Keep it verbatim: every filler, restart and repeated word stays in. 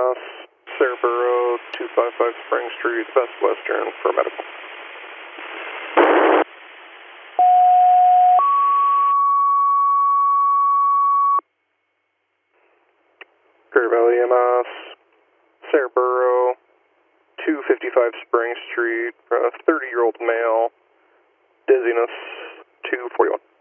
S, Cerebro, two fifty-five Spring Street, Best Western for medical. Great Valley E M S, Cerebro, two fifty-five Spring Street, uh, thirty-year-old male, dizziness, two forty-one.